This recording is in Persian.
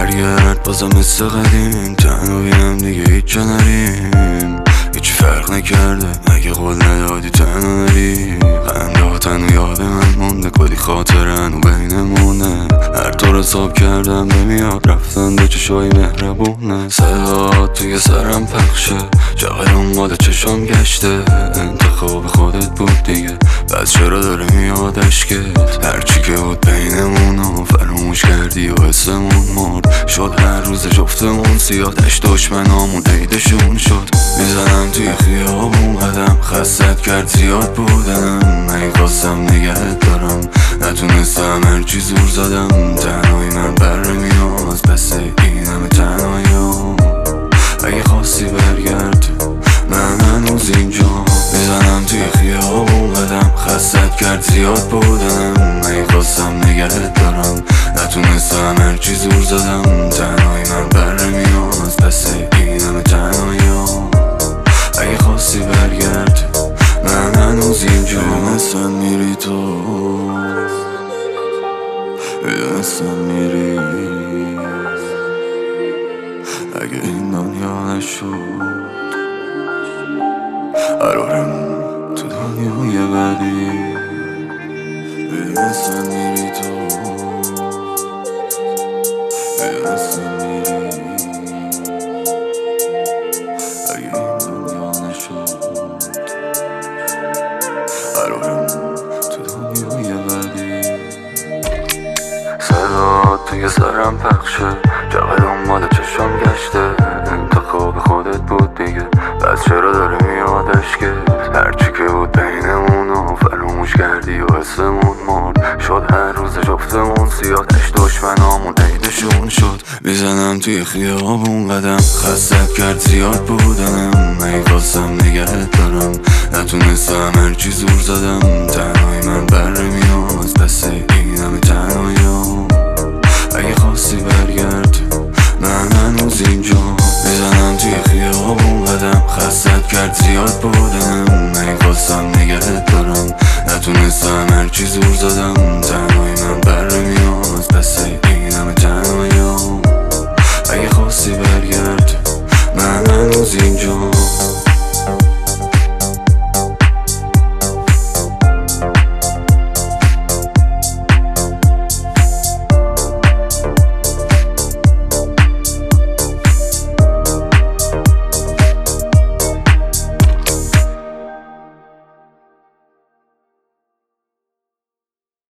برگرد بازم مثل قدیم، تنهایی هم دیگه هیچ جا نریم. هیچ فرق نکرده اگه قول ندادی تنها نری. خنده ها تنها یاد من مونده، کلی خاطرن و بینمونه. هر طور حساب کردم نمیاد رفتن به چشای مهربونه. صدات توی سرم پخشه، چقدر اونقدر چشام گشته. انتخاب خودت بود دیگه، بس چرا داره میاد اشکت؟ هرچی که بود بینمونو فراموش کردی و حسمون مرد. شد هر روز جفتمون سیاه، دشت دشمنامون عیدشون شد. میزنم توی خیابون قدم، خستت کرد زیاد بودم. نمیخواستم نگهت دارم، نتونستم هرچی زور زدم. تنهایی من بر نیاز، بس این همه تنهاییام. اگه خواستی برگرد من هنوز اینجا. میزنم توی خیابون قدم، خستت کرد زیاد بودم. نمیخواستم نگهت دارم، نتونستم هرچی زور زدم. تنهایی من بر نیاز، بس این همه تنهاییام. اگه خواستی برگرد من هنوز اینجا. میدونستم میری تو، میدونستم میری. اگه این دنیا نشد قرارم تو دنیای بعدی. میدونستم میری تو، میدونستم میری. اگه این دنیا نشد قرارم تو دنیای بعدی. صدات توی سرم پخشه، چقدر اونقدر چشام گشته. انتخاب خودت بود دیگه، بس چرا داره میاد اشکت؟ هرچی که بود بینمونو فراموش کردی و حسمون مرد. شد هر روز جفتمون سیاه، دشت دشمنامون عیدشون شد. میزنم توی خیابون قدم، خستت کرد زیاد بودم. نمیخواستم نگهت دارم، نتونستم هرچی زور زدم. تنهایی من بر نیاز، بس این همه تنهایی.